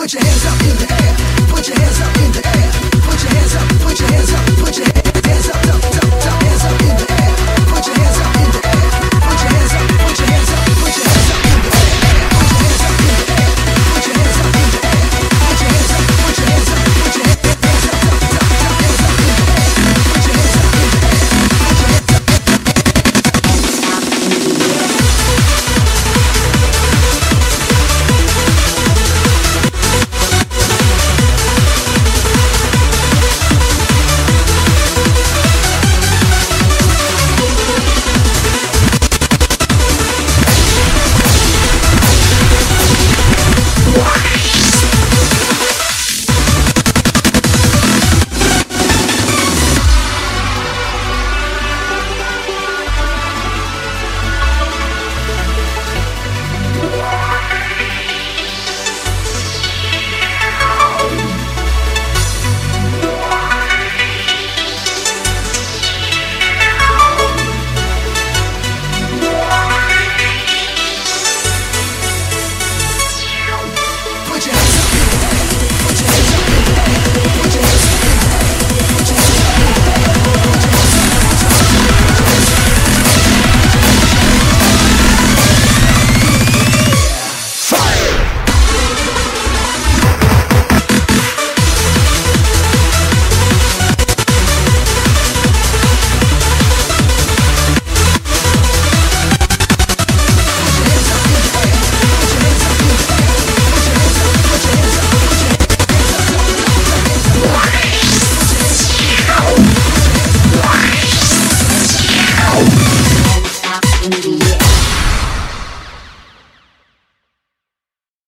put your hands up in the air. Put your hands up in the air. Put your hands up, put your hands up, put your hands up, up, up, up, hands up in the air.